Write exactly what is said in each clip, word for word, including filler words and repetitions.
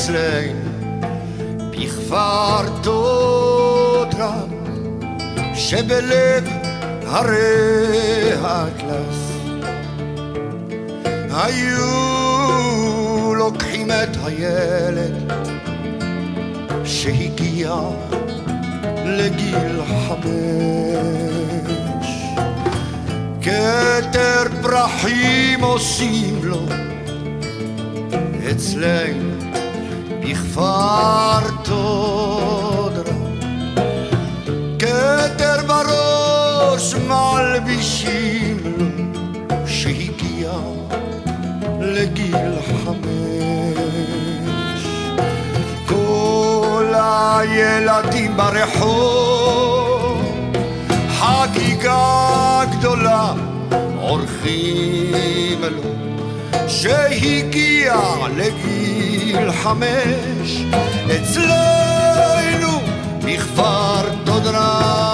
אצלנו בכפר תודרה שבלב הרי האטלס היו לוקחים את הילד שהגיע לגיל חמש כתר פרחים עושים לו אצלנו בכפר תודרה כתר בראש מלבישים לו שהגיע לגיל חמש כל הילדים ברחוב חגיגה גדולה עורכים לו שהגיע לגיל חמש אצלנו בכפר תודרה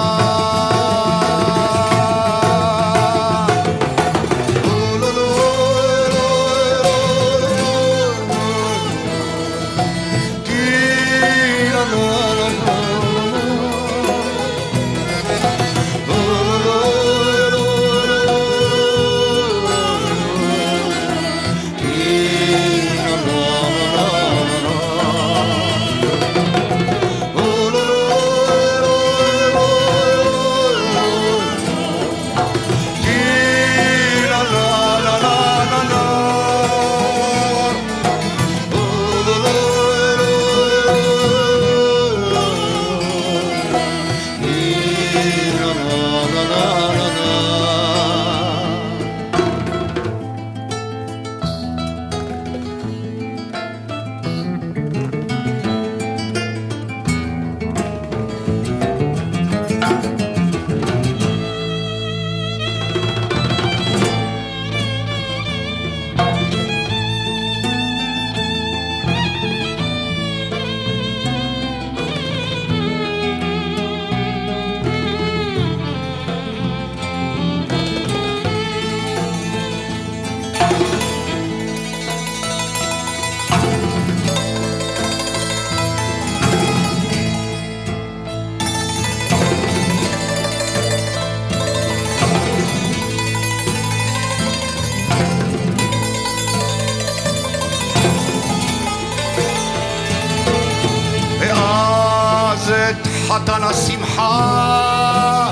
את חתן השמחה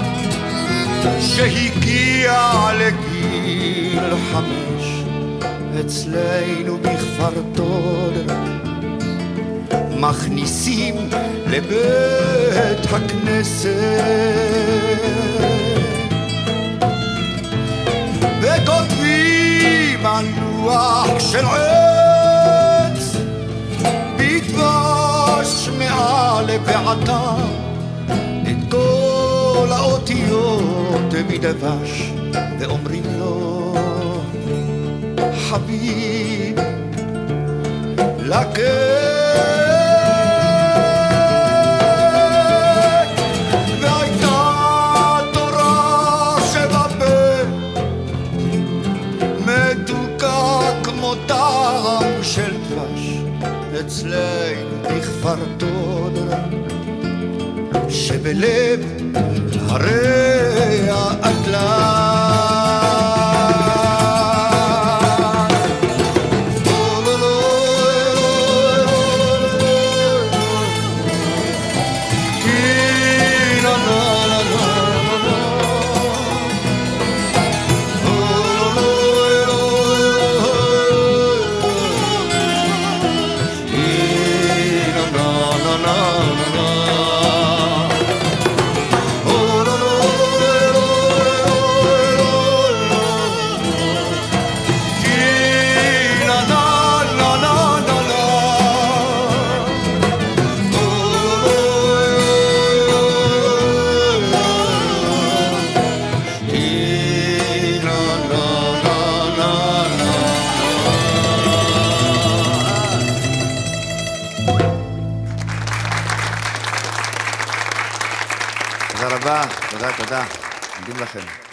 שהגיע לגיל חמש אצלנו בכפר תודרה מכניסים לבית הכנסת וכותבים על לוח של עץ בדבש מעל ועתה את כל האותיות מדבש ואומרים לו חביב לקט והייתה תורה שבפה מתוקה כמו טעם של דבש אצלנו בכפר תודרה שבלב הרי האטלס תודה רבה, תודה, תודה. עומדים לכם.